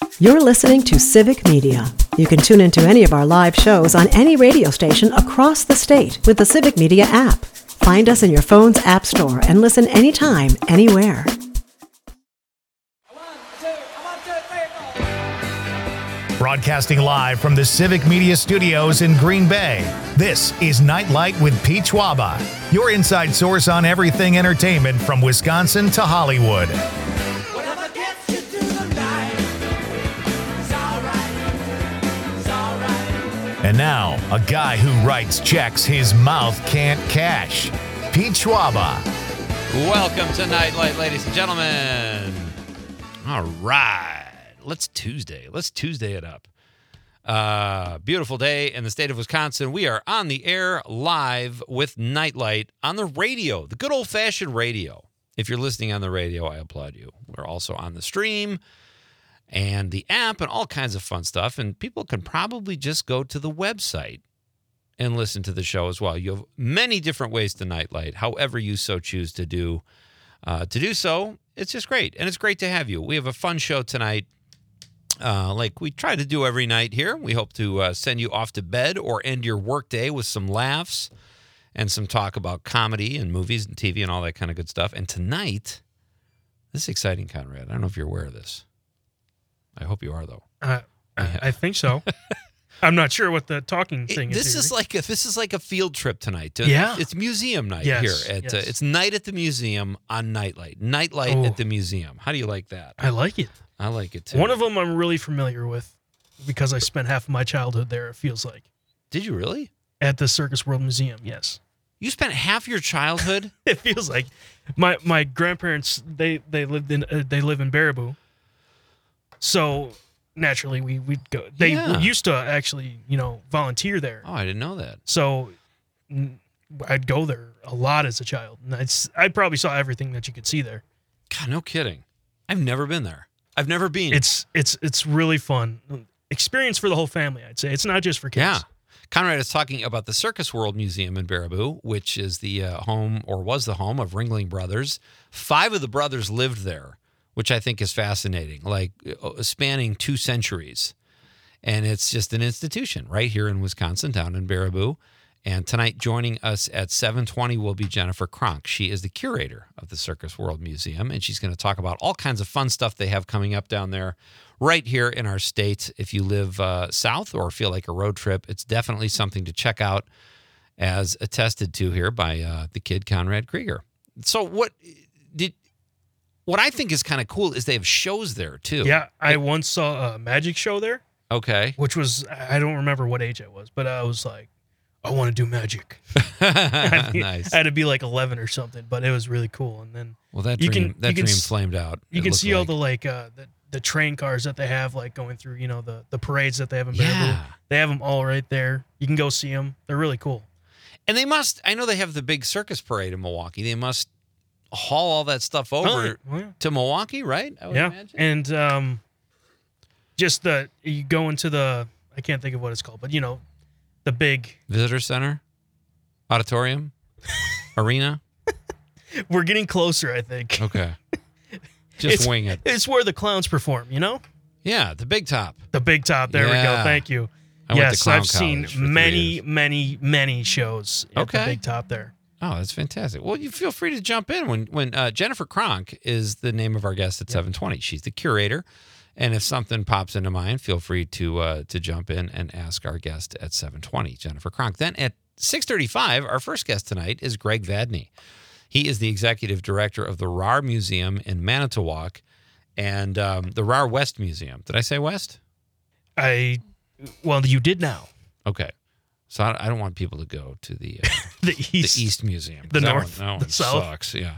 You're listening to Civic Media. You can tune into any of our live shows on any radio station across the state with the Civic Media app. Find us in your phone's app store and listen anytime, anywhere. Broadcasting live from the Civic Media Studios in Green Bay, this is Nightlight with Pete Schwaba, your inside source on everything entertainment from Wisconsin to Hollywood. And now, a guy who writes checks his mouth can't cash, Pete Schwaba. Welcome to Nightlight, ladies and gentlemen. All right. Let's Tuesday it up. Beautiful day in the state of Wisconsin. We are on the air live with Nightlight on the radio, the good old-fashioned radio. If you're listening on the radio, I applaud you. We're also on the stream and the app and all kinds of fun stuff. And people can probably just go to the website and listen to the show as well. You have many different ways to Nightlight, however you so choose to do so. It's just great. And it's great to have you. We have a fun show tonight. Like we try to do every night here. We hope to send you off to bed or end your workday with some laughs and some talk about comedy and movies and TV and all that kind of good stuff. And tonight, this is exciting, Conrad. I don't know if you're aware of this. I hope you are, though. I think so. I'm not sure what the talking thing is. This is like a field trip tonight. Yeah, it's museum night here. At it's night at the museum on Nightlight at the museum. How do you like that? I like it. I like it too. One of them I'm really familiar with because I spent half of my childhood there. It feels like. Did you really? At the Circus World Museum, yes. You spent half your childhood? It feels like my grandparents they live in Baraboo. So naturally we'd go. They used to actually, volunteer there. Oh, I didn't know that. So I'd go there a lot as a child. And I probably saw everything that you could see there. God, no kidding. I've never been there. I've never been. It's really fun. Experience for the whole family, I'd say. It's not just for kids. Yeah. Conrad is talking about the Circus World Museum in Baraboo, which is the home, or was the home, of Ringling Brothers. 5 of the brothers lived there, which I think is fascinating, like spanning 2 centuries. And it's just an institution right here in Wisconsin, down in Baraboo. And tonight, joining us at 7:20 will be Jennifer Kronk. She is the curator of the Circus World Museum, and she's going to talk about all kinds of fun stuff they have coming up down there right here in our state. If you live south or feel like a road trip, it's definitely something to check out, as attested to here by the kid Conrad Krieger. So what I think is kind of cool is they have shows there, too. Yeah, I once saw a magic show there. Okay. Which was, I don't remember what age I was, but I was like, I want to do magic. Nice. I had to be like 11 or something, but it was really cool. And then that dream flamed out. You can see all the the train cars that they have like going through, the parades that they have in Baraboo. They have them all right there. You can go see them. They're really cool. And I know they have the big circus parade in Milwaukee. They must haul all that stuff over to Milwaukee, right? I would imagine. And just you go into I can't think of what it's called, but the big visitor center, auditorium, arena. We're getting closer, I think. Okay. Just wing it. It's where the clowns perform, Yeah, the Big Top. The Big Top. There we go. Thank you. Yes, I've seen many, 3 years. many shows at the Big Top there. Oh, that's fantastic. Well, you feel free to jump in when Jennifer Kronk is the name of our guest at 7:20. She's the curator. And if something pops into mind, feel free to jump in and ask our guest at 7:20, Jennifer Kronk. Then at 6:35, our first guest tonight is Greg Vadney. He is the executive director of the RAR Museum in Manitowoc and the RAR West Museum. Did I say West? Well, you did now. Okay. So I don't want people to go to the East Museum. The North, that the South. Sucks, yeah.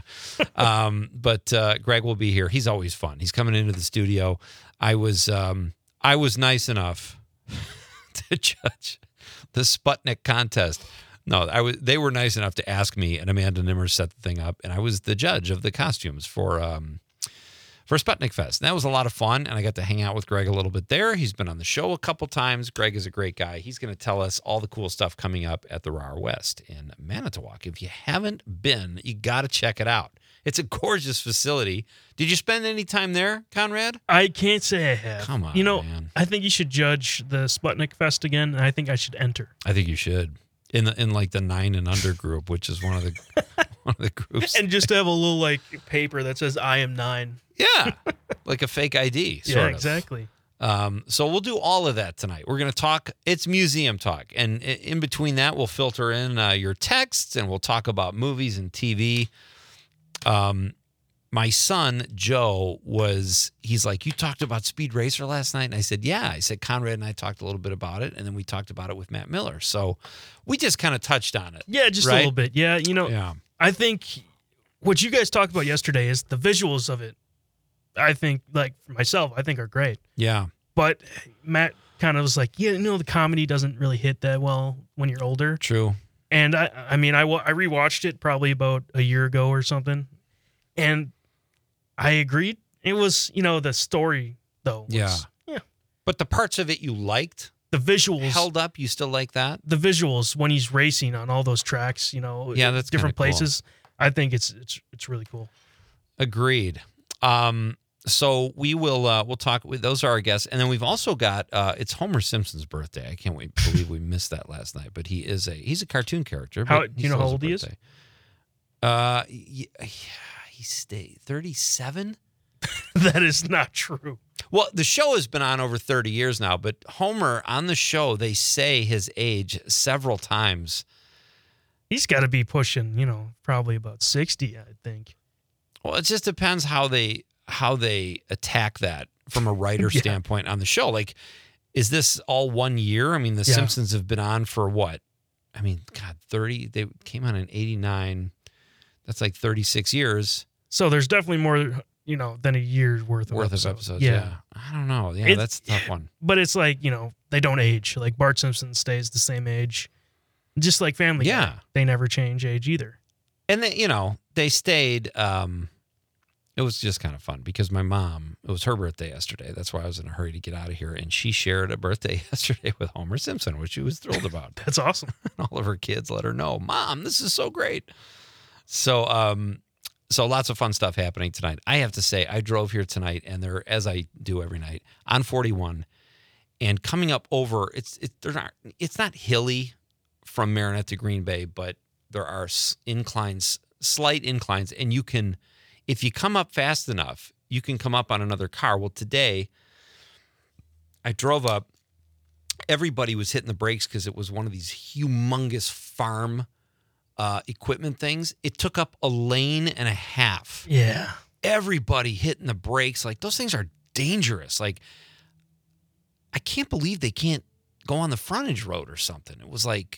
But Greg will be here. He's always fun. He's coming into the studio. I was nice enough to judge the Sputnik contest. No, they were nice enough to ask me, and Amanda Nimmer set the thing up, and I was the judge of the costumes for Sputnik Fest. And that was a lot of fun, and I got to hang out with Greg a little bit there. He's been on the show a couple times. Greg is a great guy. He's going to tell us all the cool stuff coming up at the RAR West in Manitowoc. If you haven't been, you got to check it out. It's a gorgeous facility. Did you spend any time there, Conrad? I can't say I have. Come on, man. I think you should judge the Sputnik Fest again, and I think I should enter. I think you should. In like the 9 and under group, which is one of the groups. And just have a little like paper that says I am 9. Yeah. Like a fake ID, sort of. Yeah, exactly. So we'll do all of that tonight. We're going to talk, it's museum talk. And in between that, we'll filter in your texts and we'll talk about movies and TV. My son, Joe, he's like, you talked about Speed Racer last night? And I said, yeah. I said, Conrad and I talked a little bit about it. And then we talked about it with Matt Miller. So we just kind of touched on it. Yeah, just a little bit. Yeah, Yeah. I think what you guys talked about yesterday is the visuals of it. I think, like, for myself, I think are great. Yeah. But Matt kind of was like, yeah, the comedy doesn't really hit that well when you're older. True. And I rewatched it probably about a year ago or something. And I agreed. It was, the story, though. Yeah. But the parts of it you liked, the visuals held up. You still like that? The visuals when he's racing on all those tracks, that's different places. Cool. I think it's really cool. Agreed. So we'll talk with, those are our guests. And then we've also got, it's Homer Simpson's birthday. I can't believe we missed that last night, but he's a cartoon character. Do you know how old he is? He stayed 37. That is not true. Well, the show has been on over 30 years now, but Homer on the show, they say his age several times. He's got to be pushing, probably about 60, I think. Well, it just depends how they attack that from a writer standpoint on the show. Like, is this all 1 year? I mean, The Simpsons have been on for what? I mean, God, 30. They came on in 89. That's like 36 years. So there's definitely more, than a year's worth of episodes. Yeah. I don't know. Yeah, that's a tough one. But it's like, they don't age. Like Bart Simpson stays the same age. Just like Family Guy. They never change age either. And they stayed. It was just kind of fun because my mom, it was her birthday yesterday. That's why I was in a hurry to get out of here. And she shared a birthday yesterday with Homer Simpson, which she was thrilled about. That's awesome. All of her kids let her know, Mom, this is so great. So lots of fun stuff happening tonight. I have to say, I drove here tonight, and as I do every night, on 41, and coming up over, it's not hilly from Marinette to Green Bay, but there are slight inclines, and you can, if you come up fast enough, you can come up on another car. Well, today, I drove up. Everybody was hitting the brakes because it was one of these humongous farm equipment things. It took up a lane and a half. Yeah. Everybody hitting the brakes. Like, those things are dangerous. Like, I can't believe they can't go on the frontage road or something. It was like...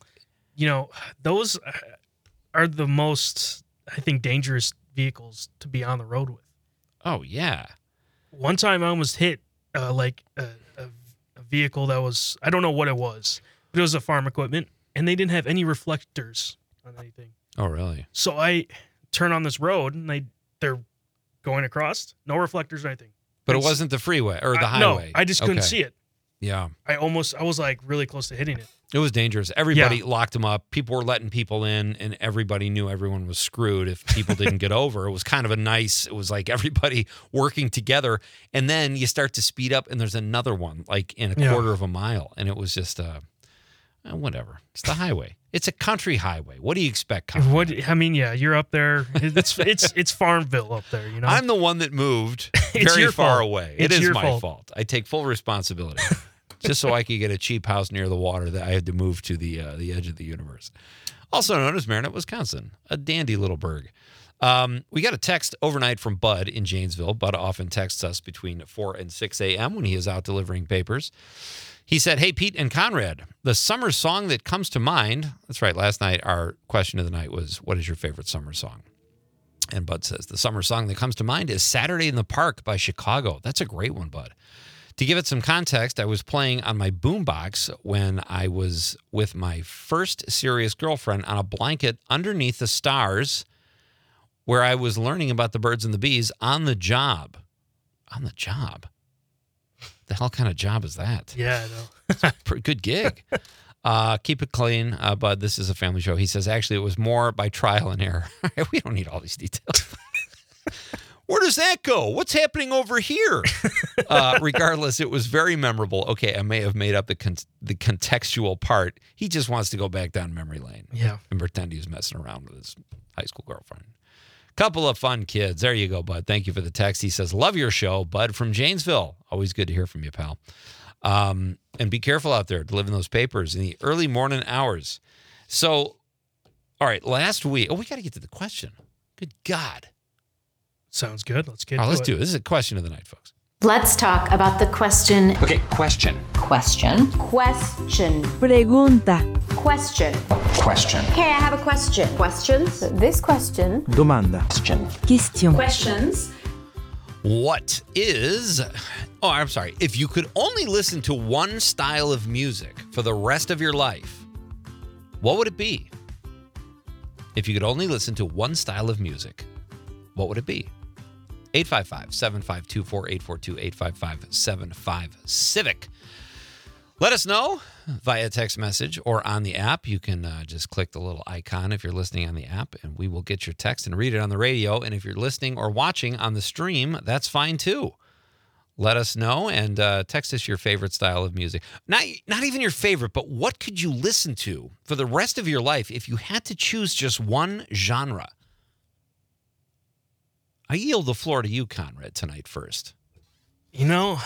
those are the most, I think, dangerous vehicles to be on the road with. Oh, yeah. One time I almost hit a vehicle that was, I don't know what it was, but it was a farm equipment, and they didn't have any reflectors on anything. Oh, really? So I turn on this road, and they're going across, no reflectors or anything. But it wasn't the freeway or the highway? No, I just couldn't see it. Yeah. I was like really close to hitting it. It was dangerous. Everybody locked them up. People were letting people in, and everybody knew everyone was screwed if people didn't get over. It was kind of it was like everybody working together. And then you start to speed up, and there's another one, like in a quarter of a mile. And it was just, whatever. It's the highway. It's a country highway. What do you expect? You're up there. It's Farmville up there, I'm the one that moved very far away. It is my fault. I take full responsibility. Just so I could get a cheap house near the water that I had to move to the edge of the universe. Also known as Marinette, Wisconsin, a dandy little burg. We got a text overnight from Bud in Janesville. Bud often texts us between 4 and 6 a.m. when he is out delivering papers. He said, hey, Pete and Conrad, the summer song that comes to mind. That's right. Last night, our question of the night was, what is your favorite summer song? And Bud says, the summer song that comes to mind is Saturday in the Park by Chicago. That's a great one, Bud. To give it some context, I was playing on my boombox when I was with my first serious girlfriend on a blanket underneath the stars where I was learning about the birds and the bees on the job. On the job? The hell kind of job is that? Yeah, I know. It's a pretty good gig. Keep it clean, Bud. This is a family show. He says, actually, it was more by trial and error. We don't need all these details. Where does that go? What's happening over here? Regardless, it was very memorable. Okay, I may have made up the contextual part. He just wants to go back down memory lane. Yeah. And pretend he was messing around with his high school girlfriend. Couple of fun kids. There you go, Bud. Thank you for the text. He says, love your show, Bud from Janesville. Always good to hear from you, pal. And be careful out there delivering those papers in the early morning hours. So, all right, last week. Oh, we got to get to the question. Good God. Sounds good. Let's get Let's do it. This is a question of the night, folks. Let's talk about the question. Okay, question. Question. Pregunta. Question. Question. Hey, I have a question. Questions? This question. Domanda. Question. Question. Questions. What is... Oh, I'm sorry. If you could only listen to one style of music for the rest of your life, what would it be? If you could only listen to one style of music, what would it be? 855-752-4842, 855-75-CIVIC. Let us know via text message or on the app. You can just click the little icon if you're listening on the app, and we will get your text and read it on the radio. And if you're listening or watching on the stream, that's fine too. Let us know and text us your favorite style of music. Not even your favorite, but what could you listen to for the rest of your life if you had to choose just one genre? I yield the floor to you, Conrad, tonight first. You know,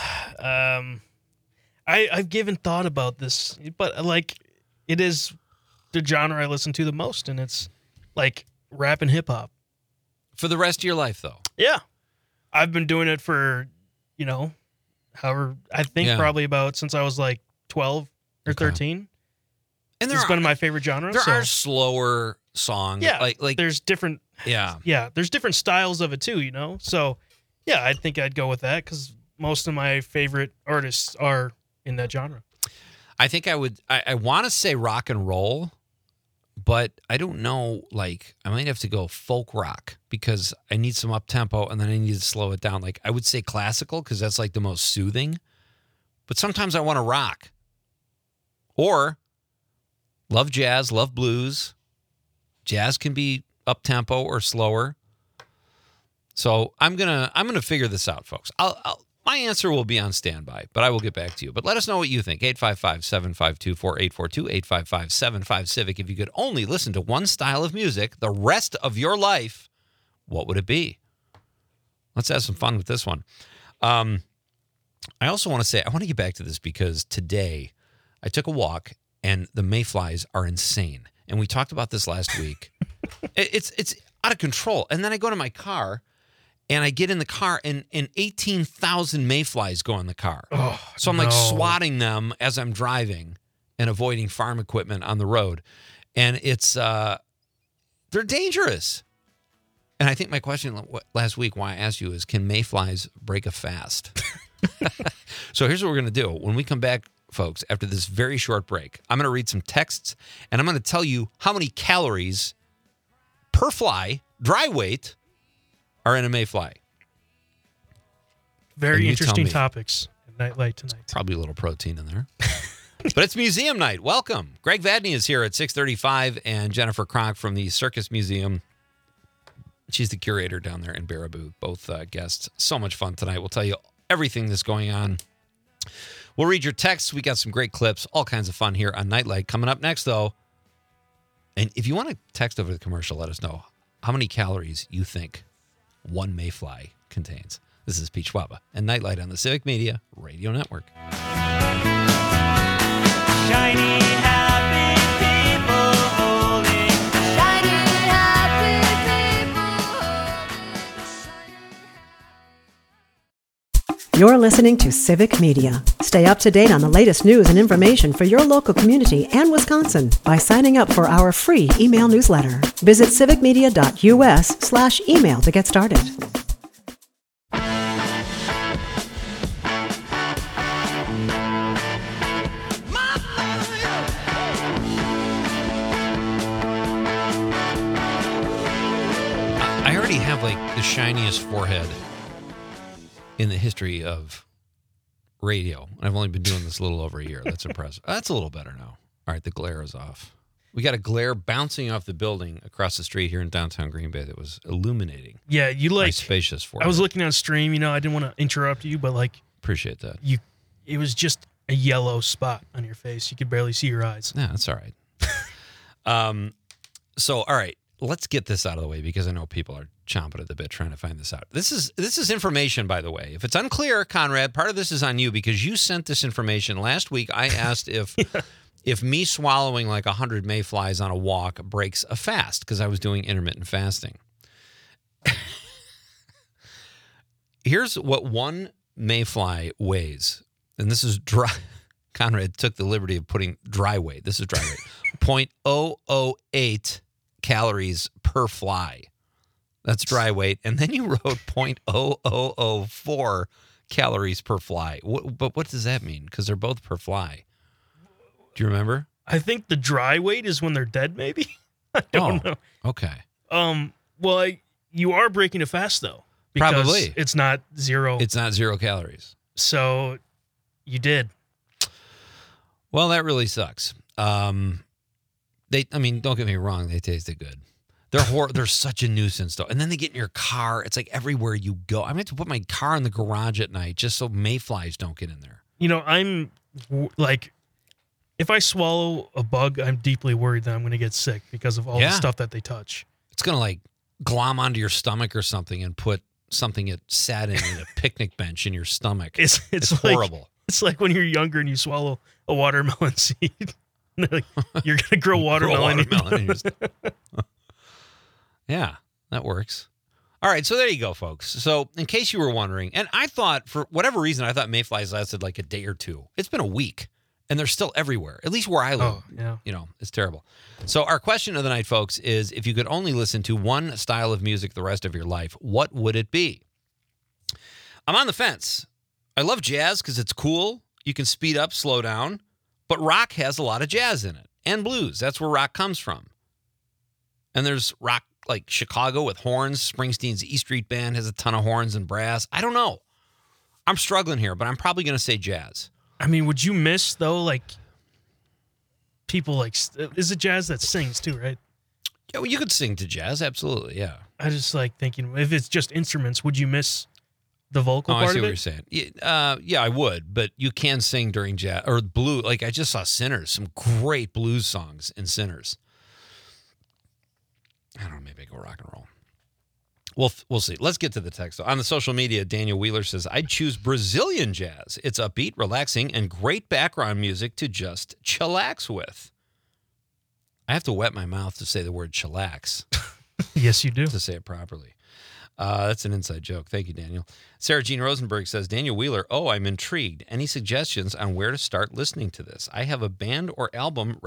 I've given thought about this, but like it is the genre I listen to the most, and it's like rap and hip hop. For the rest of your life, though? Yeah. I've been doing it for, however, I think probably about since I was like 12 or 13. And it's been my favorite genre. There are slower songs. Yeah. Like there's different. Yeah. Yeah. There's different styles of it too, So, yeah, I think I'd go with that because most of my favorite artists are in that genre. I think I would. I want to say rock and roll, but I don't know. Like, I might have to go folk rock because I need some up tempo and then I need to slow it down. Like, I would say classical because that's like the most soothing. But sometimes I want to rock. Or love jazz, love blues. Jazz can be up tempo or slower. So I'm gonna figure this out, folks. My answer will be on standby, but I will get back to you. But let us know what you think. 855-752-4842, 855-75-CIVIC. If you could only listen to one style of music the rest of your life, what would it be? Let's have some fun with this one. I also want to say, I want to get back to this because today I took a walk and the mayflies are insane. And we talked about this last week. It's out of control. And then I go to my car and I get in the car and 18,000 mayflies go in the car. Oh, so I'm like swatting them as I'm driving and avoiding farm equipment on the road. And it's, they're dangerous. And I think my question last week, why I asked you is, can mayflies break a fast? So here's what we're going to do. When we come back, folks, after this very short break, I'm going to read some texts and I'm going to tell you how many calories per fly, dry weight, are in a mayfly. Very interesting topics at Nightlight tonight. Probably a little protein in there. But it's museum night. Welcome. Greg Vadney is here at 6:35 and Jennifer Kronk from the Circus Museum. She's the curator down there in Baraboo. Both guests. So much fun tonight. We'll tell you everything that's going on. We'll read your texts. We got some great clips, all kinds of fun here on Nightlight. Coming up next, though, and if you want to text over the commercial, let us know how many calories you think one mayfly contains. This is Pete Schwaba and Nightlight on the Civic Media Radio Network. Shiny, happy people holding. Shiny, happy people. You're listening to Civic Media. Stay up to date on the latest news and information for your local community and Wisconsin by signing up for our free email newsletter. Visit civicmedia.us/email to get started. I already have like the shiniest forehead in the history of radio. I've only been doing this a little over a year. That's impressive. That's a little better now. All right, the glare is off. We got a glare bouncing off the building across the street here in downtown Green Bay that was illuminating Yeah, you my like. spacious forehead. I was looking on stream. You know, I didn't want to interrupt you, but like Appreciate that. it was just a yellow spot on your face. You could barely see your eyes. Yeah, that's all right. So, all right, let's get this out of the way because I know people are chomping at the bit trying to find this out. This is information, by the way. If it's unclear, Conrad, part of this is on you because you sent this information last week. I asked if me swallowing like 100 mayflies on a walk breaks a fast because I was doing intermittent fasting. Here's what one mayfly weighs, and this is dry. Conrad took the liberty of putting dry weight. This is dry weight. 0.008 calories per fly. That's dry weight. And then you wrote 0.0004 calories per fly. But what does that mean? Because they're both per fly. Do you remember? I think the dry weight is when they're dead. Maybe I don't know. Okay. Well, you are breaking a fast though. Because Probably. it's not zero. It's not 0 calories. So you did. Well, that really sucks. Don't get me wrong, they tasted good. They're such a nuisance though. And then they get in your car. It's like everywhere you go. I have to put my car in the garage at night just so mayflies don't get in there. You know, I'm like, if I swallow a bug, I'm deeply worried that I'm going to get sick because of all the stuff that they touch. It's going to like glom onto your stomach or something and put something it sat in a picnic bench in your stomach. It's like, horrible. It's like when you're younger and you swallow a watermelon seed. Like, you're going to grow watermelon. in your stomach. Yeah, that works. All right, so there you go, folks. So in case you were wondering, and I thought, for whatever reason, I thought mayflies lasted like a day or two. It's been a week, and they're still everywhere, at least where I live. Oh, yeah. You know, it's terrible. So our question of the night, folks, is if you could only listen to one style of music the rest of your life, what would it be? I'm on the fence. I love jazz because it's cool. You can speed up, slow down, but rock has a lot of jazz in it, and blues. That's where rock comes from. And there's rock like Chicago with horns. Springsteen's E Street Band has a ton of horns and brass. I don't know. I'm struggling here, but I'm probably going to say jazz. I mean, would you miss, though, like, people like, is it jazz that sings too, right? Yeah, well, you could sing to jazz, absolutely, yeah. I just like thinking, if it's just instruments, would you miss the vocal part I see of what it? you're saying. Yeah, I would, but you can sing during jazz or blues. Like I just saw Sinners, some great blues songs in Sinners. I don't know, maybe I go rock and roll. We'll see. Let's get to the text. On the social media, Daniel Wheeler says, I'd choose Brazilian jazz. It's upbeat, relaxing, and great background music to just chillax with. I have to wet my mouth to say the word chillax. Yes, you do. To say it properly. That's an inside joke. Thank you, Daniel. Sarah Jean Rosenberg says, Daniel Wheeler, I'm intrigued. Any suggestions on where to start listening to this? I have a band or album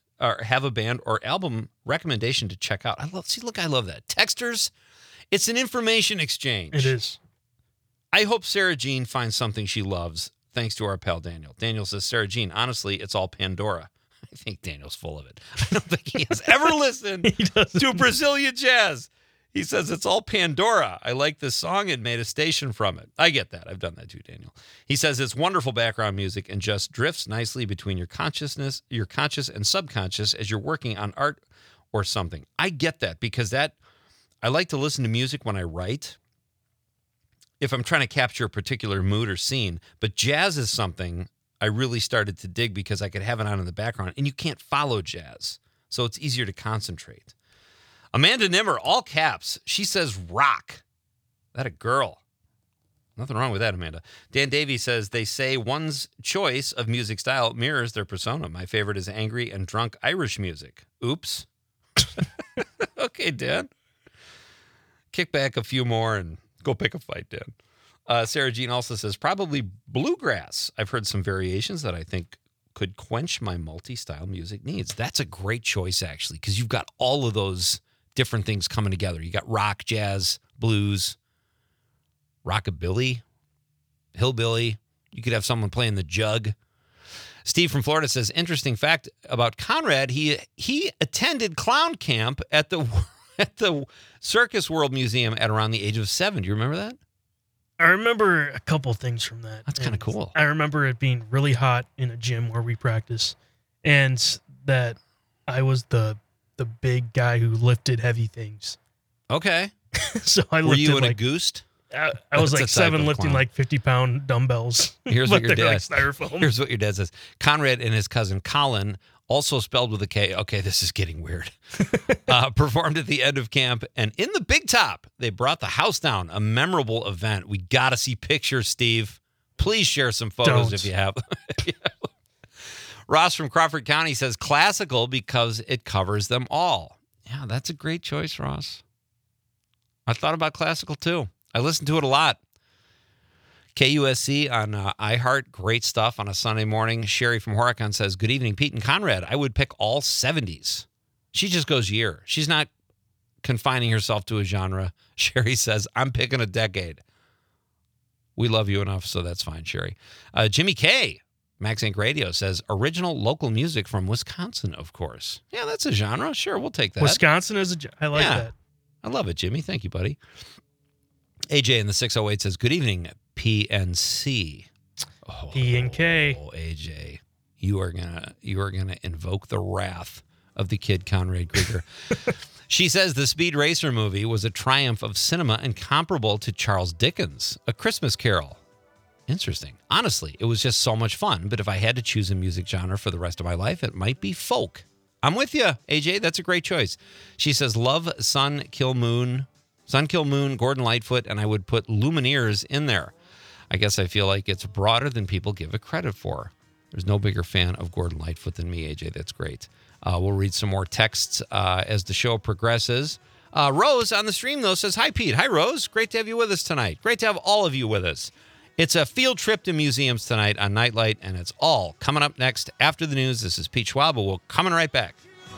recommendation to check out. I love that. Texters, it's an information exchange. It is. I hope Sarah Jean finds something she loves, thanks to our pal Daniel. Daniel says, Sarah Jean, honestly, it's all Pandora. I think Daniel's full of it. I don't think he has ever listened to Brazilian jazz. He says it's all Pandora. I like this song and made a station from it. I get that. I've done that too, Daniel. He says it's wonderful background music and just drifts nicely between your conscious and subconscious as you're working on art or something. I get that because I like to listen to music when I write if I'm trying to capture a particular mood or scene. But jazz is something I really started to dig because I could have it on in the background and you can't follow jazz. So it's easier to concentrate. Amanda Nimmer, all caps. She says rock. That a girl. Nothing wrong with that, Amanda. Dan Davey says they say one's choice of music style mirrors their persona. My favorite is angry and drunk Irish music. Oops. Okay, Dan. Kick back a few more and go pick a fight, Dan. Sarah Jean also says probably bluegrass. I've heard some variations that I think could quench my multi-style music needs. That's a great choice, actually, because you've got all of those different things coming together. You got rock, jazz, blues, rockabilly, hillbilly. You could have someone playing the jug. Steve from Florida says, interesting fact about Conrad, he attended clown camp at the Circus World Museum at around the age of 7. Do you remember that? I remember a couple things from that. That's kind of cool. I remember it being really hot in a gym where we practice, and that I was the big guy who lifted heavy things. Okay. So I Were lifted you in a like goose? I was That's a like type 7 of lifting clown. like 50-pound dumbbells. Here's but what your they're dad. like styrofoam. Here's what your dad says. Conrad and his cousin Colin, also spelled with a K. Okay, this is getting weird. Performed at the end of camp, and in the Big Top, they brought the house down. A memorable event. We got to see pictures, Steve. Please share some photos Don't. if you have. Ross from Crawford County says classical because it covers them all. Yeah, that's a great choice, Ross. I thought about classical too. I listen to it a lot. KUSC on iHeart, great stuff on a Sunday morning. Sherry from Horicon says, good evening, Pete and Conrad. I would pick all 70s. She just goes year. She's not confining herself to a genre. Sherry says, I'm picking a decade. We love you enough, so that's fine, Sherry. Jimmy K, Max Inc. Radio, says, original local music from Wisconsin, of course. Yeah, that's a genre. Sure, we'll take that. Wisconsin is I like Yeah. that. I love it, Jimmy. Thank you, buddy. AJ in the 608 says, good evening, PNC. Oh, P and K. Oh, AJ, you are gonna invoke the wrath of the kid Conrad Krieger. She says the Speed Racer movie was a triumph of cinema and comparable to Charles Dickens' A Christmas Carol. Interesting. Honestly, it was just so much fun, but if I had to choose a music genre for the rest of my life, it might be folk. I'm with you, AJ. That's a great choice. She says, love Sun, Kill Moon, Gordon Lightfoot, and I would put Lumineers in there. I guess I feel like it's broader than people give it credit for. There's no bigger fan of Gordon Lightfoot than me, AJ. That's great. We'll read some more texts as the show progresses. Rose on the stream, though, says, hi, Pete. Hi, Rose. Great to have you with us tonight. Great to have all of you with us. It's a field trip to museums tonight on Nightlight, and it's all coming up next after the news. This is Pete Schwab. We're coming right back.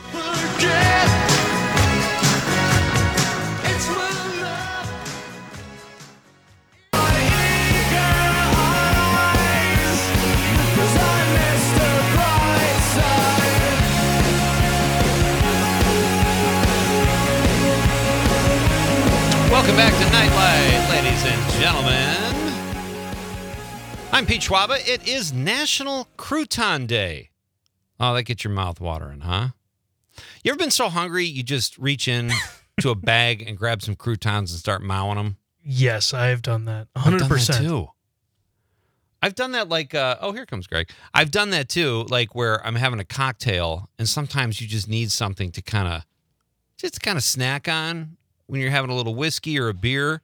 Welcome back to Nightlight, ladies and gentlemen. I'm Pete Schwaba. It is National Crouton Day. Oh, that gets your mouth watering, huh? You ever been so hungry you just reach in to a bag and grab some croutons and start mowing them? Yes, I have done that. 100%. I've done that too. I've done that like, oh, here comes Greg. I've done that too, like where I'm having a cocktail and sometimes you just need something to kind of snack on when you're having a little whiskey or a beer.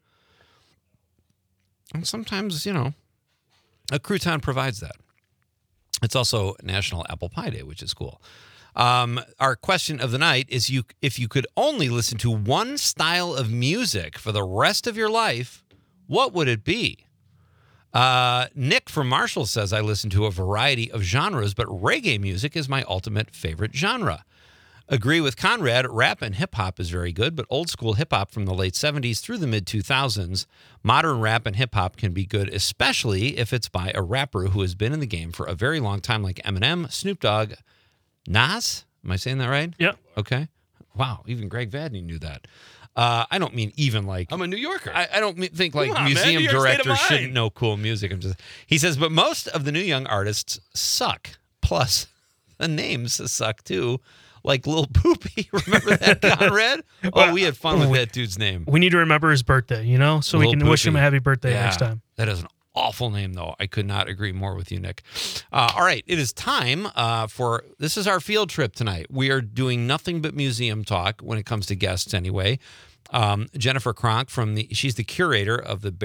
And sometimes, a crouton provides that. It's also National Apple Pie Day, which is cool. Our question of the night is, if you could only listen to one style of music for the rest of your life, what would it be? Nick from Marshall says, I listen to a variety of genres, but reggae music is my ultimate favorite genre. Agree with Conrad, rap and hip-hop is very good, but old-school hip-hop from the late 70s through the mid-2000s, modern rap and hip-hop can be good, especially if it's by a rapper who has been in the game for a very long time, like Eminem, Snoop Dogg, Nas. Am I saying that right? Yep. Okay. Wow, even Greg Vadney knew that. I don't mean even like... I'm a New Yorker. I don't think like Come on, man. museum New York state of directors shouldn't mind. know cool music. He says, but most of the new young artists suck. Plus, the names suck too. Like Lil Poopy. Remember that, Conrad? Oh, we had fun with that dude's name. We need to remember his birthday, so we Lil can wish him a Poopy. happy birthday Yeah, next time. That is an awful name, though. I could not agree more with you, Nick. All right, it is time this is our field trip tonight. We are doing nothing but museum talk when it comes to guests anyway. Jennifer Kronk she's the curator of the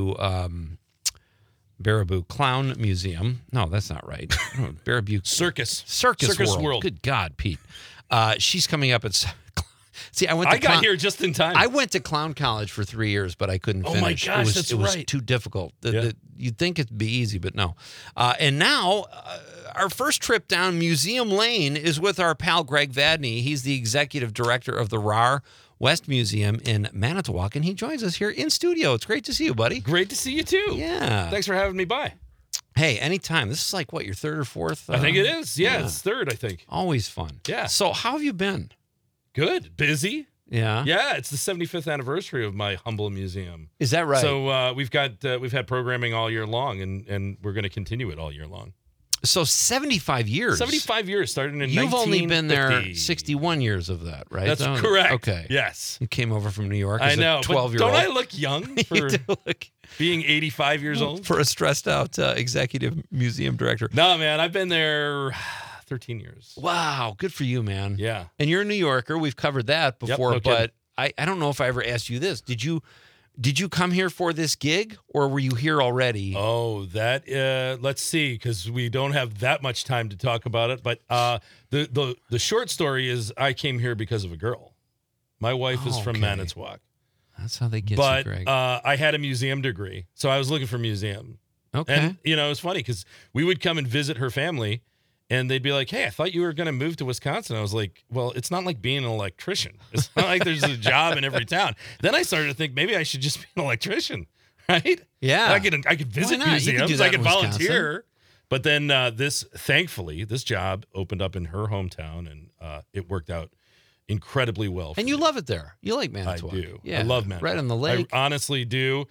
Baraboo Clown Museum. No, that's not right. Baraboo Circus World. Good God, Pete. She's coming up at... See, I got here just in time. I went to clown college for 3 years, but I couldn't Oh my finish. gosh, it was right. too difficult. Yeah. You'd think it'd be easy, but no. And now, our first trip down Museum Lane is with our pal Greg Vadney. He's the executive director of the RAR West Museum in Manitowoc, and he joins us here in studio. It's great to see you, buddy. Great to see you too. Yeah. Thanks for having me by. Hey, anytime. This is like, what, your third or fourth? I think it is. Yeah, it's third, I think. Always fun. Yeah. So how have you been? Good. Busy. Yeah. Yeah, it's the 75th anniversary of my humble museum. Is that right? So we've had programming all year long, and we're going to continue it all year long. So 75 years. 75 years, starting in You've only been there 1950. 61 years of that, right? That's So- correct. Okay. Yes. You came over from New York I as know. a 12-year-old. But don't I look young for You do look being 85 years old? for a stressed out executive museum director. No, man, I've been there 13 years. Wow, good for you, man. Yeah. And you're a New Yorker. We've covered that before, no but I don't know if I ever asked you this. Did you come here for this gig, or were you here already? Oh, that let's see, because we don't have that much time to talk about it. But the short story is I came here because of a girl. My wife is from okay. Manitowoc, That's how they get but you, Greg. I had a museum degree, so I was looking for museum. Okay. And it was funny because we would come and visit her family, and they'd be like, "Hey, I thought you were going to move to Wisconsin." I was like, "Well, it's not like being an electrician. It's not like there's a job in every town." Then I started to think maybe I should just be an electrician, right? Yeah. I could visit not? You could do museums. that I could in Wisconsin. volunteer. But then thankfully, this job opened up in her hometown, and it worked out incredibly well. For And you me. love it there. You like I Manitowoc. do. Yeah. I love Manitowoc. Right on the lake. I honestly do.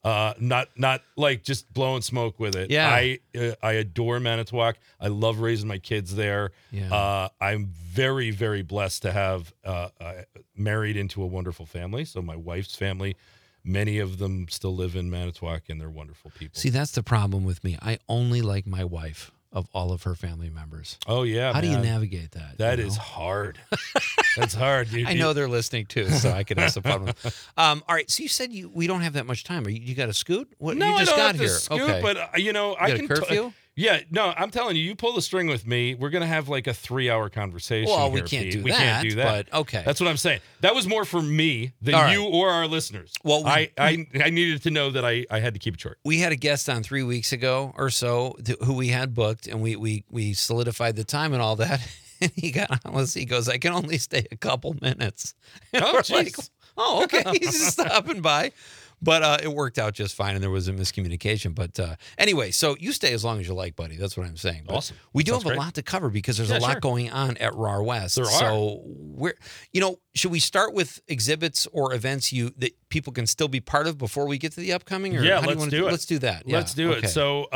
Not like just blowing smoke with it. Yeah. I adore Manitowoc. I love raising my kids there. Yeah. I'm very, very blessed to have married into a wonderful family. So my wife's family, many of them still live in Manitowoc, and they're wonderful people. See, that's the problem with me. I only like my wife of all of her family members. Oh yeah. How do you man. navigate that? That you is know? hard. That's hard, dude. I know they're listening too, so I could ask the problem. All right, so you said we don't have that much time. You got to scoot? What, No, you just I don't got have to here. scoot, Okay. but I got can. a curfew? Yeah, no, I'm telling you, you pull the string with me, we're gonna have like a 3-hour conversation. Well, we here, can't Pete. do We that, can't do that. but okay. That's what I'm saying. That was more for me than All right. you or our listeners. Well, I needed to know that I had to keep it short. We had a guest on 3 weeks ago or so who we had booked, and we solidified the time and all that. And he got on with us. He goes, "I can only stay a couple minutes." And Oh, we're jeez. like, "Oh, okay." He's just stopping by. But it worked out just fine, and there was a miscommunication. But anyway, so you stay as long as you like, buddy. That's what I'm saying. But Awesome. We do Sounds have great. a lot to cover because there's a Yeah, lot sure. going on at RAR West. There are. So should we start with exhibits or events that people can still be part of before we get to the upcoming? Or Yeah, how let's you do it. Let's do that. Let's Yeah, do okay. it. So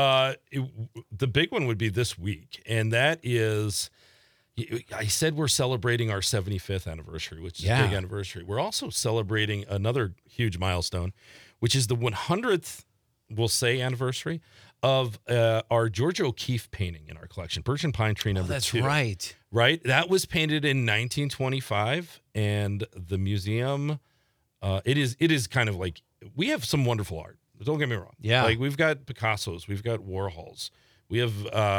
the big one would be this week, and that is, I said we're celebrating our 75th anniversary, which is Yeah. a big anniversary. We're also celebrating another huge milestone, which is the 100th, we'll say, anniversary of our Georgia O'Keeffe painting in our collection, Birch and Pine Tree Oh, number that's 2. right. Right? That was painted in 1925, and the museum, it is kind of like, we have some wonderful art. Don't get me wrong. Yeah. Like, we've got Picassos, we've got Warhols, we have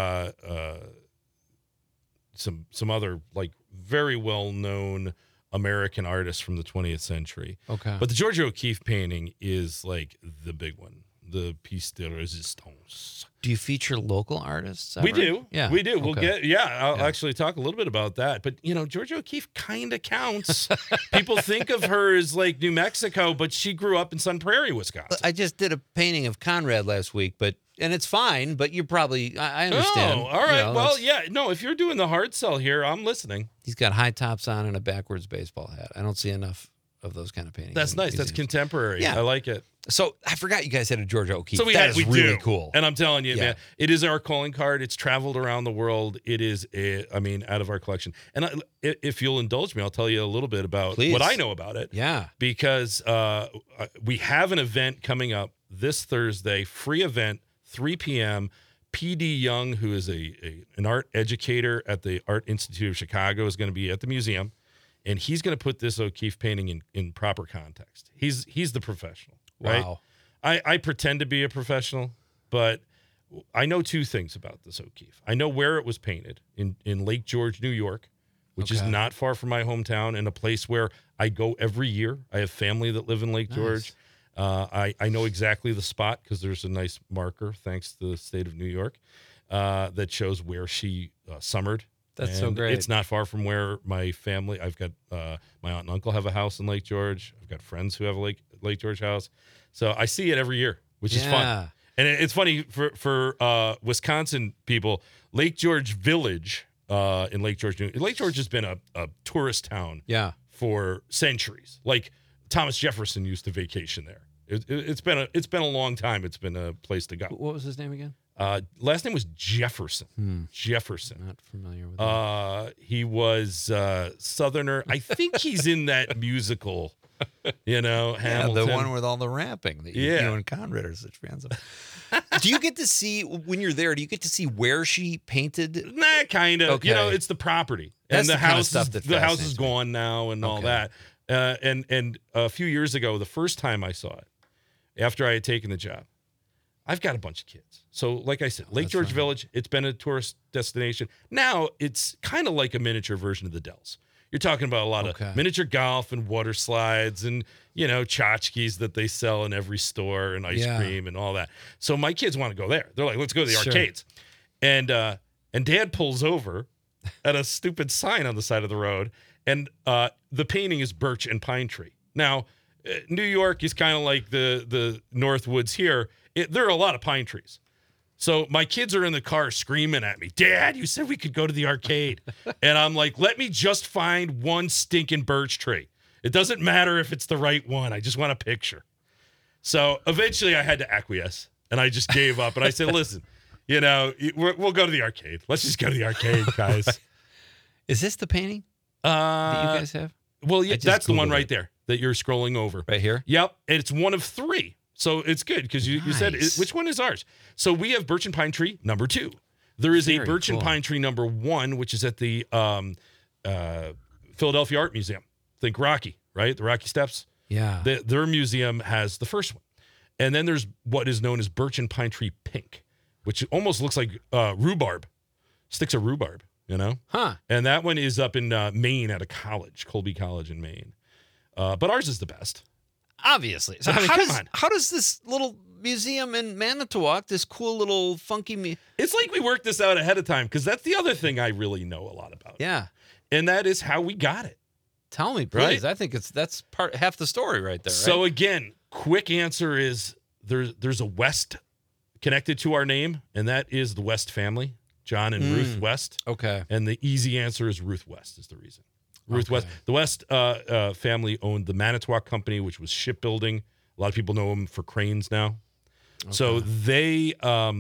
some other like very well-known American artists from the 20th century. Okay. But the Georgia O'Keeffe painting is like the big one, the piece de resistance. Do you feature local artists? We ever? do. Yeah. We do. We'll Okay. I'll actually talk a little bit about that. But, Georgia O'Keeffe kind of counts. People think of her as like New Mexico, but she grew up in Sun Prairie, Wisconsin. I just did a painting of Conrad last week, and it's fine, but you're probably, I understand. Oh, all right. You know, Well, that's- yeah. No, if you're doing the hard sell here, I'm listening. He's got high tops on and a backwards baseball hat. I don't see enough of those kind of paintings. That's in nice. That's museums. contemporary. Yeah. I like it. So I forgot you guys had a Georgia O'Keeffe. So we That is we really do. cool. And I'm telling you, Yeah. man, it is our calling card. It's traveled around the world. It is, out of our collection. And if you'll indulge me, I'll tell you a little bit about Please. what I know about it. Yeah. Because we have an event coming up this Thursday, free event, 3 p.m. P.D. Young, who is an art educator at the Art Institute of Chicago, is going to be at the museum. And he's going to put this O'Keeffe painting in proper context. He's the professional, right? Wow. I pretend to be a professional, but I know two things about this O'Keeffe. I know where it was painted in Lake George, New York, which is Okay. not far from my hometown and a place where I go every year. I have family that live in Lake Nice. George. I know exactly the spot because there's a nice marker, thanks to the state of New York, that shows where she summered. That's so And great. It's not far from where my family, I've got my aunt and uncle have a house in Lake George. I've got friends who have a Lake George house. So I see it every year, which is Yeah. fun. And it's funny for Wisconsin people, Lake George Village in Lake George. Lake George has been a tourist town Yeah. for centuries. Like Thomas Jefferson used to vacation there. It's been a long time. It's been a place to go. What was his name again? Last name was Jefferson. Jefferson. Not familiar with that. He was Southerner. I think he's in that musical, Hamilton. The one with all the rapping that you Yeah. and Conrad are such fans of. Do you get to see, when you're there, do you get to see where she painted? Nah, kind of. Okay. It's the property. That's and the the kind of house stuff is, that the house fascinates is me. gone now and all Okay. that. And a few years ago, the first time I saw it, after I had taken the job, I've got a bunch of kids. So, like I said, Lake that's George right. Village, it's been a tourist destination. Now it's kind of like a miniature version of the Dells. You're talking about a lot Okay. of miniature golf and water slides and, tchotchkes that they sell in every store and ice Yeah. cream and all that. So my kids want to go there. They're like, let's go to the Sure. arcades. And Dad pulls over at a stupid sign on the side of the road. And the painting is birch and pine tree. Now, New York is kind of like the North Woods here. There are a lot of pine trees. So my kids are in the car screaming at me, Dad, you said we could go to the arcade. And I'm like, let me just find one stinking birch tree. It doesn't matter if it's the right one. I just want a picture. So eventually I had to acquiesce and I just gave up. And I said, listen, we'll go to the arcade. Let's just go to the arcade, guys. Is this the painting that you guys have? Well, yeah, just that's the one Googled right it. there that you're scrolling over. Right here? Yep. And it's one of 3. So it's good because you said, Nice. which one is ours? So we have Birch and Pine Tree number 2. There is a Very Birch and cool. Pine Tree number 1, which is at the Philadelphia Art Museum. Think Rocky, right? The Rocky Steps. Yeah. Their museum has the first one. And then there's what is known as Birch and Pine Tree Pink, which almost looks like rhubarb, sticks of rhubarb, Huh. And that one is up in Maine at a college, Colby College in Maine. But ours is the best. Obviously. So I mean, how, come on. how does this little museum in Manitowoc, this cool little funky It's like we worked this out ahead of time because that's the other thing I really know a lot about. Yeah. And that is how we got it. Tell me, please. I think that's half the story right there. So right? again, quick answer is there's a West connected to our name, and that is the West family, John and Ruth West. Okay. And the easy answer is Ruth West is the reason. Ruth Okay. West. The West family owned the Manitowoc Company, which was shipbuilding. A lot of people know them for cranes now. So they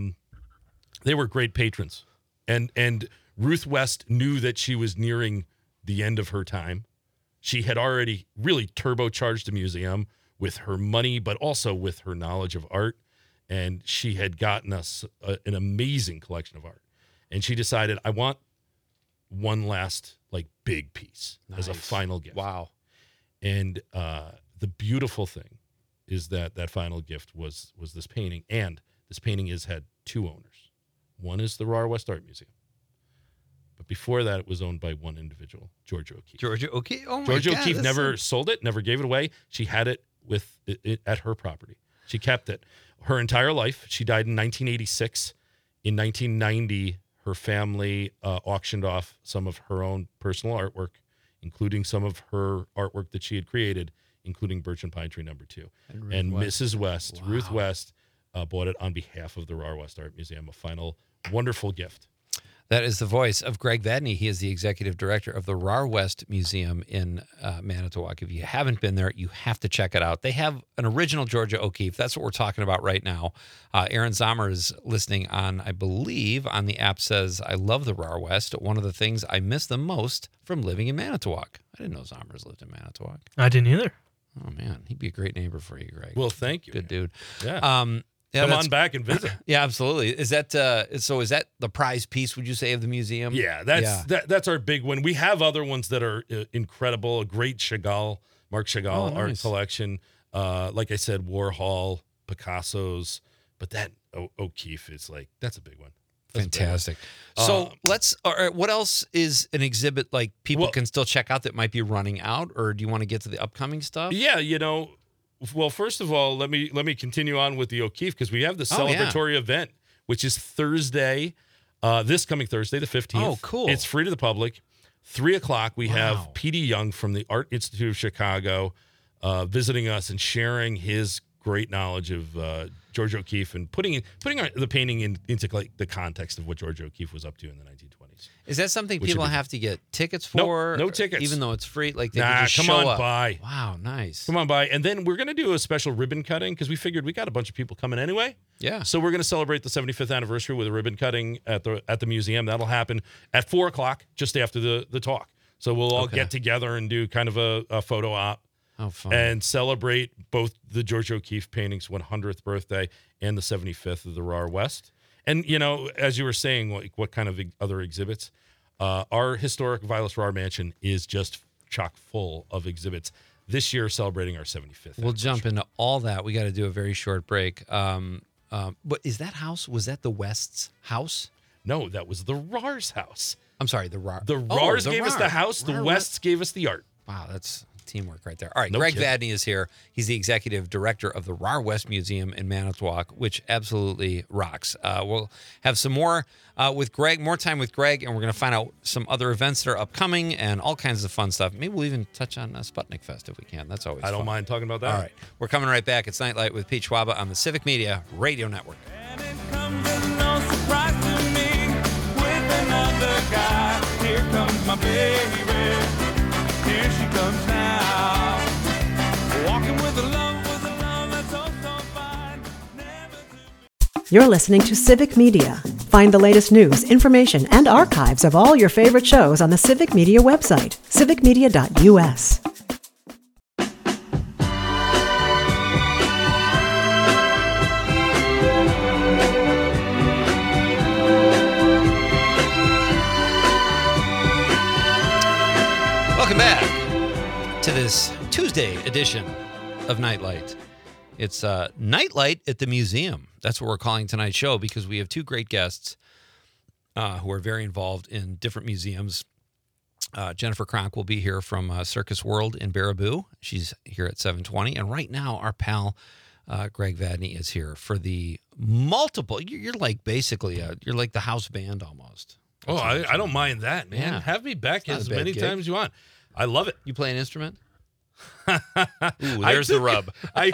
were great patrons, and Ruth West knew that she was nearing the end of her time. She had already really turbocharged the museum with her money, but also with her knowledge of art. And she had gotten us an amazing collection of art. And she decided, I want one last big piece as a Nice. final gift. Wow. And the beautiful thing is that final gift was this painting. And this painting had 2 owners. One is the Rahr West Art Museum. But before that, it was owned by one individual, Georgia O'Keeffe. Georgia O'Keeffe. Oh my Georgia God, O'Keeffe that's never sold it, never gave it away. She had it at her property. She kept it her entire life. She died in 1986. In 1990, her family auctioned off some of her own personal artwork, including some of her artwork that she had created, including Birch and Pine Tree number 2. And Mrs. West, Ruth West, bought it on behalf of the Rahr West Art Museum. A final wonderful gift. That is the voice of Greg Vadney. He is the executive director of the Rahr West Museum in Manitowoc. If you haven't been there, you have to check it out. They have an original Georgia O'Keeffe. That's what we're talking about right now. Aaron Zomer is listening on, I believe, on the app says, I love the Rahr West. One of the things I miss the most from living in Manitowoc. I didn't know Zomers lived in Manitowoc. I didn't either. Oh, man. He'd be a great neighbor for you, Greg. Well, thank you. Good dude. Yeah. Yeah, Come that's- on back and visit. Yeah, absolutely. Is that is that the prize piece, would you say, of the museum? Yeah, that's our big one. We have other ones that are incredible. A great Marc Chagall art nice. collection. Like I said, Warhol, Picasso's. But that O'Keeffe is that's a big one. That's a big one. Fantastic. So let's. All right, what else is an exhibit people Well- can still check out that might be running out, or do you want to get to the upcoming stuff? Yeah, well, first of all, let me continue on with the O'Keeffe because we have the celebratory event, which is Thursday, this coming Thursday, the 15th. Oh, cool. It's free to the public. 3:00, we Wow. have P.D. Young from the Art Institute of Chicago visiting us and sharing his great knowledge of George O'Keeffe and putting the painting into like the context of what George O'Keeffe was up to in the 1920s. Is that something Which people would be- have to get tickets Nope, for? no tickets. Even though it's free? Like they Nah, can just come show on up. by. Wow, nice. Come on by. And then we're going to do a special ribbon cutting because we figured we got a bunch of people coming anyway. Yeah. So we're going to celebrate the 75th anniversary with a ribbon cutting at the museum. That'll happen at 4:00, just after the talk. So we'll all Okay. get together and do kind of a photo op Oh, fun. and celebrate both the George O'Keeffe painting's 100th birthday and the 75th of the RAR West. And, you know, as you were saying, like what kind of other exhibits, our historic Vilas RAR Mansion is just chock full of exhibits. This year, celebrating our 75th. We'll jump into all that. We got to do a very short break. But is that house? Was that the West's house? No, that was the RAR's house. I'm sorry, the RAR. The RARs the gave us RAR. the house. The RAR Wests gave us the art. Wow, that's teamwork right there. All right, No Greg kidding. Vadney is here. He's the executive director of the RAR West Museum in Manitowoc, which absolutely rocks. We'll have some more with Greg, more time with Greg, and we're going to find out some other events that are upcoming and all kinds of fun stuff. Maybe we'll even touch on Sputnik Fest if we can. That's always I don't fun. mind talking about that. All right, we're coming right back. It's Nightlight with Pete Schwaba on the Civic Media Radio Network. And it comes as no surprise to me with another guy. Here comes my baby. Here she comes now. Walking with a love that's oh so fine. Never to You're listening to Civic Media. Find the latest news, information, and archives of all your favorite shows on the Civic Media website, civicmedia.us. Welcome back to this Tuesday edition of Nightlight. It's Nightlight at the Museum. That's what we're calling tonight's show because we have two great guests who are very involved in different museums. Jennifer Kronk will be here from Circus World in Baraboo. She's here at 7:20. And right now, our pal Greg Vadney is here for the multiple. You're like basically, you're like the house band almost. Oh, I don't mind that, man. Yeah. Have me back It's not as a bad many gig. times as you want. I love it. You play an instrument? Ooh, there's the rub. I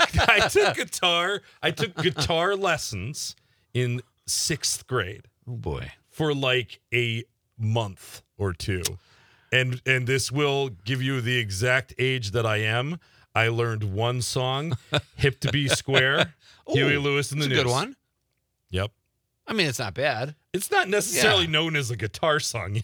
took guitar lessons in 6th grade Oh, boy. for like a month or two. And this will give you the exact age that I am. I learned one song, Hip to Be Square, Huey Ooh, Lewis and the it's a News. good one. Yep. I mean, it's not bad. It's not necessarily Yeah. known as a guitar song,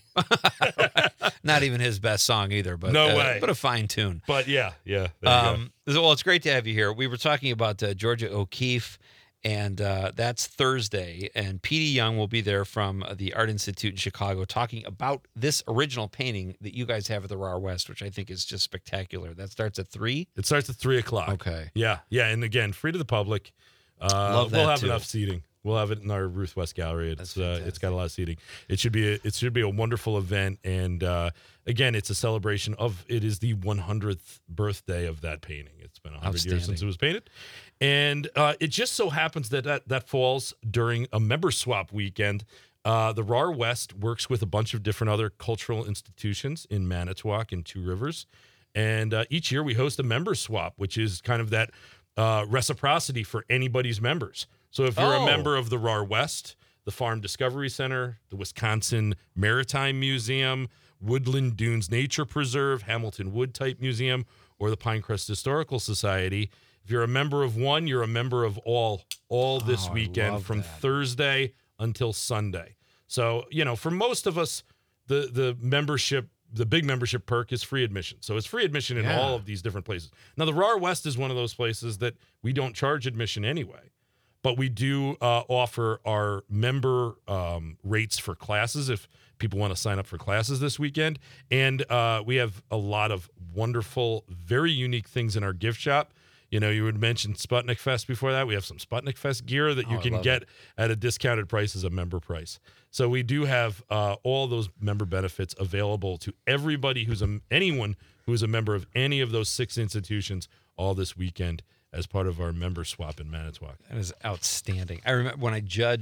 Not even his best song either, but No way. But a fine tune. but yeah. There you go. Well, it's great to have you here. We were talking about Georgia O'Keeffe, and that's Thursday. And P.D. Young will be there from the Art Institute in Chicago talking about this original painting that you guys have at the RAR West, which I think is just spectacular. That starts at 3. It starts at 3:00. Okay. Yeah. And again, free to the public. Love that, we'll have too. enough seating. We'll have it in our Ruth West Gallery. That's It's got a lot of seating. It should be a wonderful event. And again, it's a celebration of it is the 100th birthday of that painting. It's been 100 years Outstanding. since it was painted, and it just so happens that falls during a member swap weekend. The RAR West works with a bunch of different other cultural institutions in Manitowoc and Two Rivers, and each year we host a member swap, which is kind of that reciprocity for anybody's members. So if you're a Oh. member of the RAR West, the Farm Discovery Center, the Wisconsin Maritime Museum, Woodland Dunes Nature Preserve, Hamilton Wood Type Museum, or the Pinecrest Historical Society, if you're a member of one, you're a member of all this Oh, I weekend love from that. Thursday until Sunday. So, for most of us, the membership, the big membership perk is free admission. So it's free admission in Yeah. all of these different places. Now, the RAR West is one of those places that we don't charge admission anyway, but we do offer our member rates for classes if people want to sign up for classes this weekend. And we have a lot of wonderful, very unique things in our gift shop. You would mention Sputnik Fest before that. We have some Sputnik Fest gear that you I can love get at a discounted price as a member price. So we do have all those member benefits available to everybody anyone who is a member of any of those 6 institutions all this weekend as part of our member swap in Manitowoc. That is outstanding. I remember when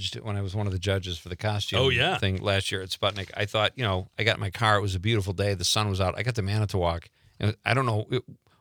I was one of the judges for the costume thing last year at Sputnik, I thought, I got in my car. It was a beautiful day. The sun was out. I got to Manitowoc. And I don't know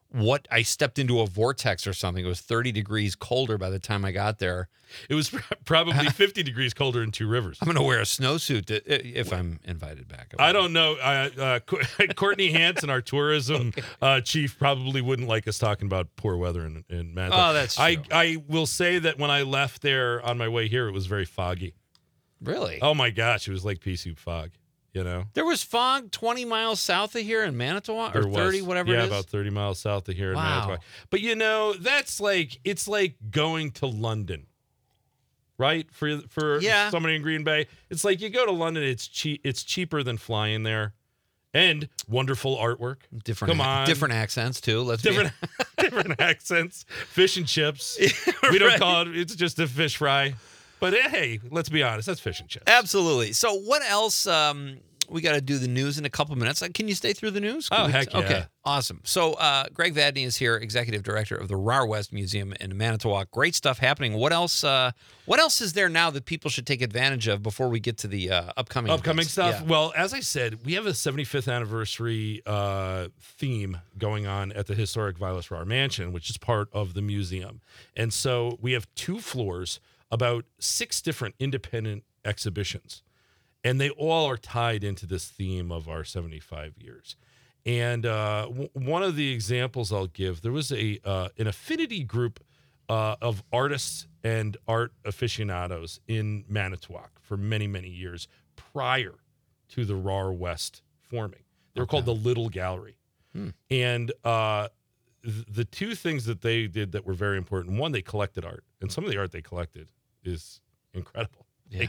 what I stepped into a vortex or something. It was 30 degrees colder by the time I got there. It was probably 50 degrees colder in Two Rivers. I'm going to wear a snowsuit if I'm invited back. I don't know. Courtney Hansen, our tourism chief, probably wouldn't like us talking about poor weather in Manitowoc. Oh, that's true. I will say that when I left there on my way here, it was very foggy. Really? Oh, my gosh. It was like pea soup fog, you know? There was fog 20 miles south of here in Manitowoc, or There 30, was. whatever it is? Yeah, about 30 miles south of here in Wow. Manitowoc. But, you know, it's like going to London. Right? For Yeah. somebody in Green Bay. It's like you go to London, it's cheaper than flying there. And wonderful artwork. Come on. Different accents, too. Different accents. Fish and chips. We don't call it, it's just a fish fry. But hey, let's be honest, that's fish and chips. Absolutely. So what else? We got to do the news in a couple minutes. Can you stay through the news? Heck yeah. Okay, awesome. So Greg Vadney is here, executive director of the RAR West Museum in Manitowoc. Great stuff happening. What else? What else is there now that people should take advantage of before we get to the upcoming events? stuff? Yeah. Well, as I said, we have a 75th anniversary theme going on at the historic Vilas RAR Mansion, which is part of the museum. And so we have 2 floors, about 6 different independent exhibitions. And they all are tied into this theme of our 75 years. And one of the examples I'll give, there was an affinity group of artists and art aficionados in Manitowoc for many, many years prior to the RAR West forming. They were called the Little Gallery. And the 2 things that they did that were very important, one, they collected art. And some of the art they collected is incredible. Yeah.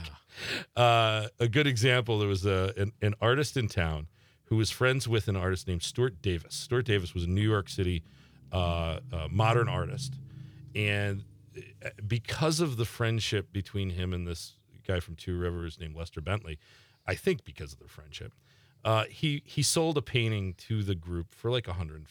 A good example, there was an artist in town who was friends with an artist named Stuart Davis. Stuart Davis was a New York City modern artist. And because of the friendship between him and this guy from Two Rivers named Lester Bentley, I think because of their friendship, he sold a painting to the group for like $150.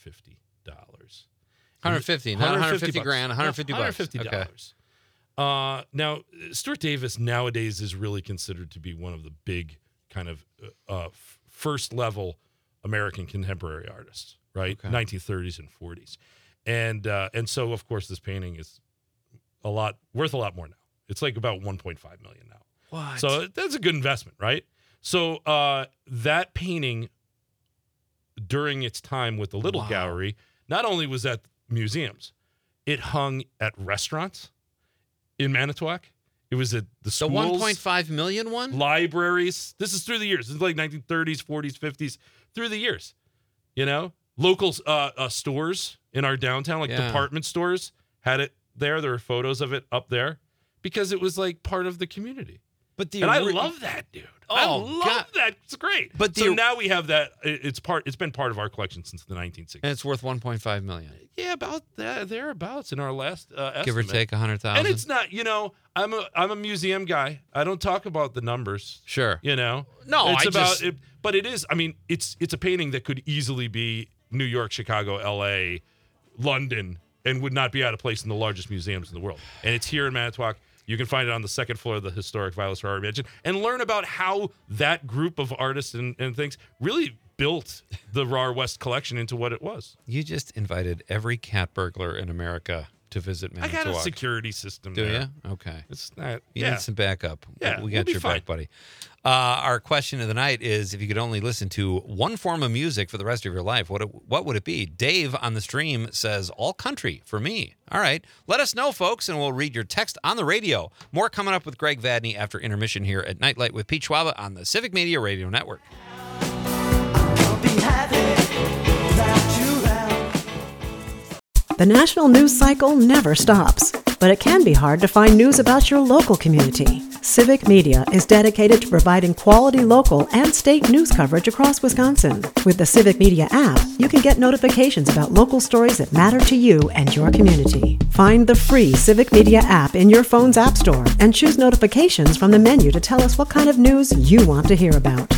150, not 150 grand, 150 bucks. $150. Okay. Now, Stuart Davis nowadays is really considered to be one of the big kind of first level American contemporary artists, right? Okay. 1930s and 40s. And so, of course, this painting is worth a lot more now. It's like about $1.5 million now. What? So that's a good investment, right? So that painting during its time with the Little Gallery, not only was at museums, it hung at restaurants in Manitowoc. It was at the schools. The 1.5 million one? Libraries. This is through the years. This is like 1930s, 40s, 50s, through the years. You know, local stores in our downtown, like department stores, had it there. There were photos of it up there because it was like part of the community. But I love that, dude. I love that. It's great. But so now we have that. It's been part of our collection since the 1960s. And it's worth 1.5 million. Yeah, about that, thereabouts in our last estimate. Give or take 100,000. And it's not, you know, I'm a museum guy. I don't talk about the numbers. Sure. You know? No, it's but it is, I mean, it's a painting that could easily be New York, Chicago, LA, London, and would not be out of place in the largest museums in the world. And it's here in Manitowoc. You can find it on the 2nd floor of the historic Vilas RAR Mansion and learn about how that group of artists and things really built the RAR West collection into what it was. You just invited every cat burglar in America to visit Manitowoc. I got a security system Do there. you? Okay. It's not. You need some backup. Yeah, we got your back, buddy. Our question of the night is: if you could only listen to one form of music for the rest of your life, what would it be? Dave on the stream says all country for me. All right, let us know, folks, and we'll read your text on the radio. More coming up with Greg Vadney after intermission here at Nightlight with Pete Schwaba on the Civic Media Radio Network. The national news cycle never stops, but it can be hard to find news about your local community. Civic Media is dedicated to providing quality local and state news coverage across Wisconsin. With the Civic Media app, you can get notifications about local stories that matter to you and your community. Find the free Civic Media app in your phone's app store and choose notifications from the menu to tell us what kind of news you want to hear about.